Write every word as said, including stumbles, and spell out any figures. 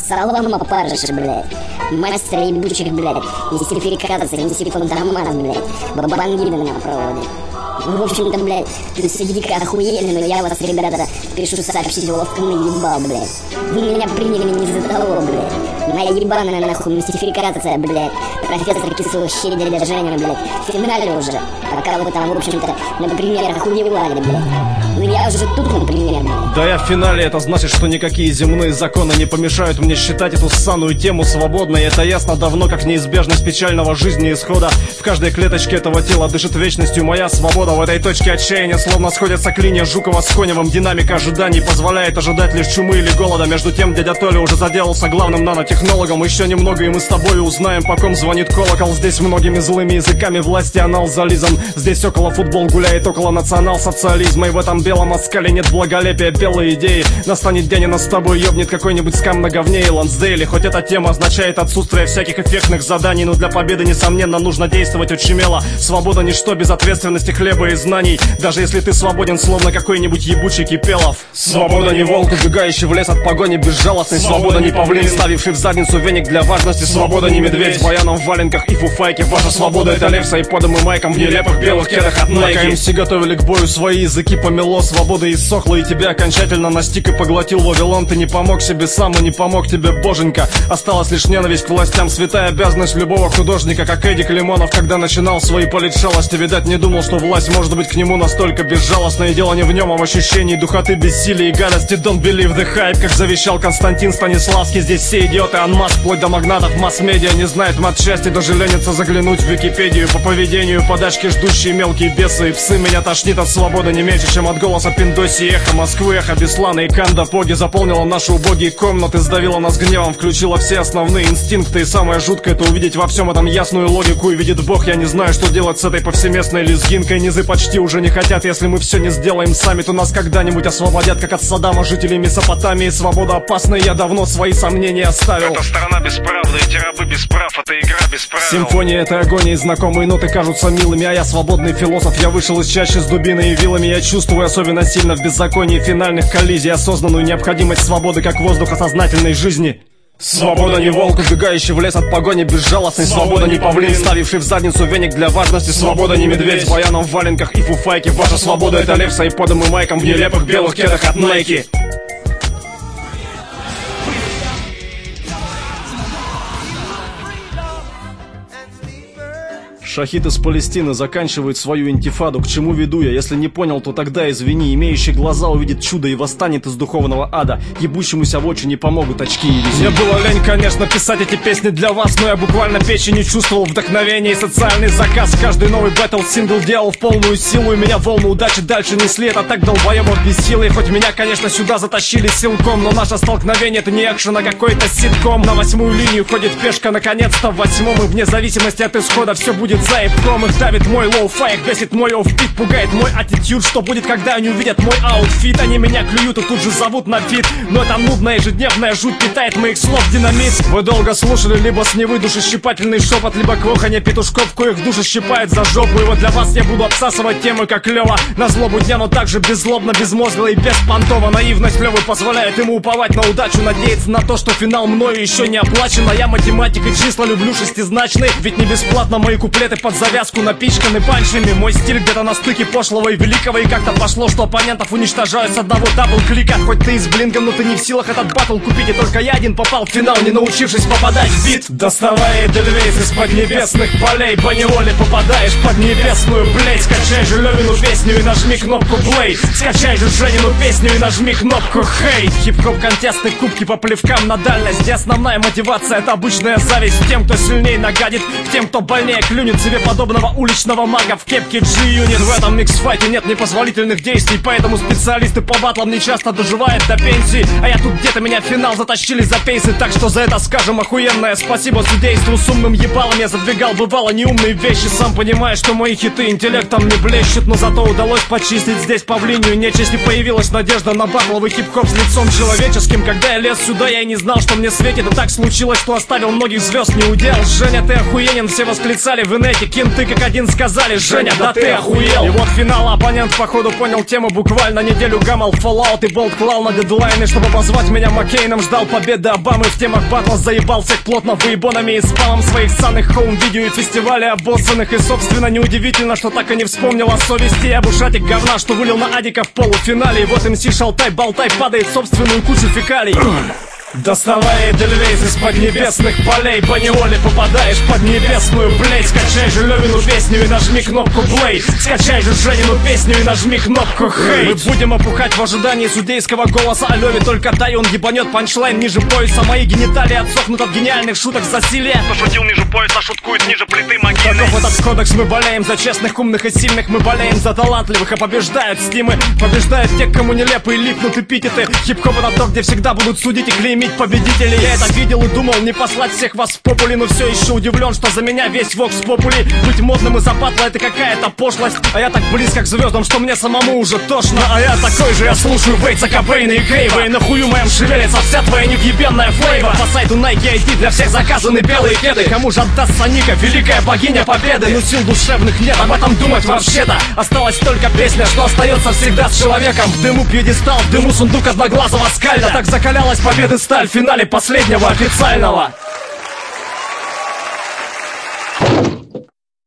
Салам опарыш, блядь. Мастер ебучих, блядь. Мистификация, институт Дамас, блядь. Бабангиды на проводе. В общем-то, блядь, тут все дико охуели, но я вас, ребята, пишу сообщить ловко наебал, блядь. Вы меня приняли не за того, блядь. Моя ебаная, нахуй, мистификация, блядь. Профессор кислого щедря Женя, блядь. В финале уже. Пока вы там, в общем-то, например, охуевали, блядь. Ну я уже тут, например, блядь. Да я в финале, это значит, что никакие земные законы не помешают мне считать эту ссаную тему свободной. Это ясно давно, как неизбежность печального жизни исхода. В каждой клеточке этого тела дышит вечностью моя свобода. В этой точке отчаяния словно сходятся клинья Жукова с Коневым. Динамика ожиданий позволяет ожидать лишь чумы или голода. Между тем дядя Толя уже заделался главным нанотехнологом. Еще немного и мы с тобой узнаем, по ком звонит колокол. Здесь многими злыми языками власти анал зализан. Здесь около футбол гуляет, около национал-социализма. И в этом белом оскале нет благолепия, белой идеи. Настанет день, и нас с тобой ёбнет какой-нибудь скам на говне и Лансдейли. Хоть эта тема означает отсутствие всяких эффектных заданий, но для победы, несомненно, нужно действовать очень смело. Свобода ничто без ответственности, хлеба и знаний. Даже если ты свободен, словно какой-нибудь ебучий Кипелов. Свобода не волк, убегающий в лес от погони безжалостный. Свобода не павлин, ставивший в задницу веник для важности. Свобода не медведь с баяном в валенках и фуфайке. Ваша свобода — это лев с айподом и майком в нелепых белых кедах от Nike. МС готовили к бою свои языки, помело. Свобода иссохла и тебя окончательно настиг и поглотил Вавилон. Ты не помог себе сам и не помог тебе боженька. Осталась лишь ненависть к властям, святая обязанность любого художника, как Эдик Лимонов, когда начинал свои политшалости. Видать, не думал, что власть может быть к нему настолько безжалостна. И дело не в нем, а в ощущении духоты, бессилия и гадости. Don't believe the hype, как завещал Константин Станиславский. Здесь все идиоты анмас, вплоть до магнатов масс-медиа. Не знает мат-счастья, даже ленится заглянуть в Википедию. По поведению подачки ждущие мелкие бесы и псы. Меня тошнит от свободы не меньше, чем от голоса Пиндоси, эхо Москвы, эхо Беслана и Канда Поги. Заполнила наши убогие комнаты, сдавила нас гневом, включила все основные инстинкты. И самое жуткое — это увидеть во всем этом ясную логику. И видит Бог, я не знаю, что делать с этой повсеместной лезгинкой. Низы почти уже не хотят, если мы все не сделаем сами, то нас когда-нибудь освободят, как от Саддама жителей Месопотамии. Свобода опасна, и я давно свои сомнения оставил. Это страна без правды, эти рабы без прав, это игра без правил. Симфония — это агония, знакомые ноты кажутся милыми. А я свободный философ, я вышел из чащи с дубиной и вилами. Я чувствую особенно сильно в беззаконии финальных коллизий осознанную необходимость свободы, как воздуха сознательной жизни. Свобода не волк, убегающий в лес от погони безжалостный. Свобода не павлин, ставивший в задницу веник для важности. Свобода не медведь с баяном в валенках и фуфайке. Ваша свобода — это лев с айподом и майком в нелепых белых кедах от Nike. Шахид из Палестины заканчивает свою интифаду. К чему веду я? Если не понял, то тогда извини. Имеющий глаза увидит чудо и восстанет из духовного ада. Ебущемуся в очи не помогут очки и вези. Мне было лень, конечно, писать эти песни для вас, но я буквально печи не чувствовал вдохновения и социальный заказ. Каждый новый бэтл сингл делал в полную силу, и меня волны удачи дальше несли. Это так долбоебов бесило. И хоть меня, конечно, сюда затащили силком, но наше столкновение — это не экшен, а какой-то ситком. На восьмую линию ходит пешка, наконец-то в восьмом. И вне зависимости от исхода все будет заебком. Их давит мой лоу-фай, их бесит мой оффбит, пугает мой аттитюд. Что будет, когда они увидят мой аутфит? Они меня клюют и тут же зовут на фит. Но эта нудная ежедневная жуть питает моих слов динамит. Вы долго слушали либо с невы душещипательный шепот, либо кроханье петушков, коих души щипает за жопу. И вот для вас я буду обсасывать темы как Лева на злобу дня, но также беззлобно, безмозгло и беспонтово. Наивность Левы позволяет ему уповать на удачу, надеяться на то, что финал мною еще не оплачен. А я математик и числа люблю шестизначные, ведь не бесплатно мои куплеты под завязку напичканы панчами. Мой стиль где-то на стыке пошлого и великого, и как-то пошло, что оппонентов уничтожают с одного дабл-клика. Хоть ты и с блингом, но ты не в силах этот баттл купить, и только я один попал в финал, не научившись попадать в бит. Доставай Эдельвейс из-под небесных полей, поневоле попадаешь под небесную блейд. Скачай же Левину песню и нажми кнопку плей. Скачай же Женину песню и нажми кнопку хейт. Хип-хоп контесты, кубки по плевкам на дальность, где основная мотивация — это обычная зависть к тем, кто сильнее нагадит, к тем, кто больнее клюнет себе подобного уличного мага в кепке G-Unit. В этом микс-файте нет непозволительных действий, поэтому специалисты по батлам не часто доживают до пенсии. А я тут где-то меня в финал затащили за пейсы, так что за это скажем охуенное спасибо судейству. С умным ебалом я задвигал бывало неумные вещи, сам понимаешь, что мои хиты интеллектом не блещут, но зато удалось почистить здесь павлинию нечисть, и появилась надежда на батловый хип-хоп с лицом человеческим. Когда я лез сюда, я и не знал, что мне светит, и так случилось, что оставил многих звезд не удел. Женя, ты охуенен, все восклицали в инете. эти кенты как один сказали: Женя, да ты охуел. И вот финал, оппонент походу понял тему буквально. Неделю гамал Fallout и болт клал на дедлайны, чтобы позвать меня Маккейном. Ждал победы Обамы в темах батла, заебал всех плотно выебонами и спамом своих ссаных хоум-видео и фестивалей обоссанных. И собственно неудивительно, что так и не вспомнил о совести и об ушатик говна, что вылил на Адика в полуфинале. И вот эм си Шалтай болтай падает в собственную кучу фекалий. Доставай Эдельвейс из-под небесных полей, поневоле попадаешь под небесную плеть. Скачай же Левину песню и нажми кнопку плей. Скачай же Женину песню и нажми кнопку хейт. Мы будем опухать в ожидании судейского голоса о Леве. Только дай он ебанет панчлайн ниже пояса. Мои гениталии отсохнут от гениальных шуток засилия. Пошутил ниже пояса, шуткует ниже плиты могильной. Каков этот кодекс? Мы болеем за честных, умных и сильных. Мы болеем за талантливых, а побеждают стимы. Побеждают те, кому нелепые липнут эпитеты. Хип-хоп это то, где всегда будут судить и клеймить победителей. Я это видел и думал, не послать всех вас в попули. Но все еще удивлен, что за меня весь вокс попули. Быть модным из-за батла это какая-то пошлость. А я так близко к звездам, что мне самому уже тошно. А я такой же, я слушаю Вейтса, Кобейна и Крейва. И на хую моем шевелится вся твоя невъебенная флейва. По сайту Nike ай ди для всех заказаны белые кеды. Кому же отдастся Ника, великая богиня победы? Но сил душевных нет, об этом думать вообще-то. Осталась только песня, что остается всегда с человеком. В дыму пьедестал, в дыму сундук одноглазого скальда. Так закалялась победы сталь в финале последнего официального.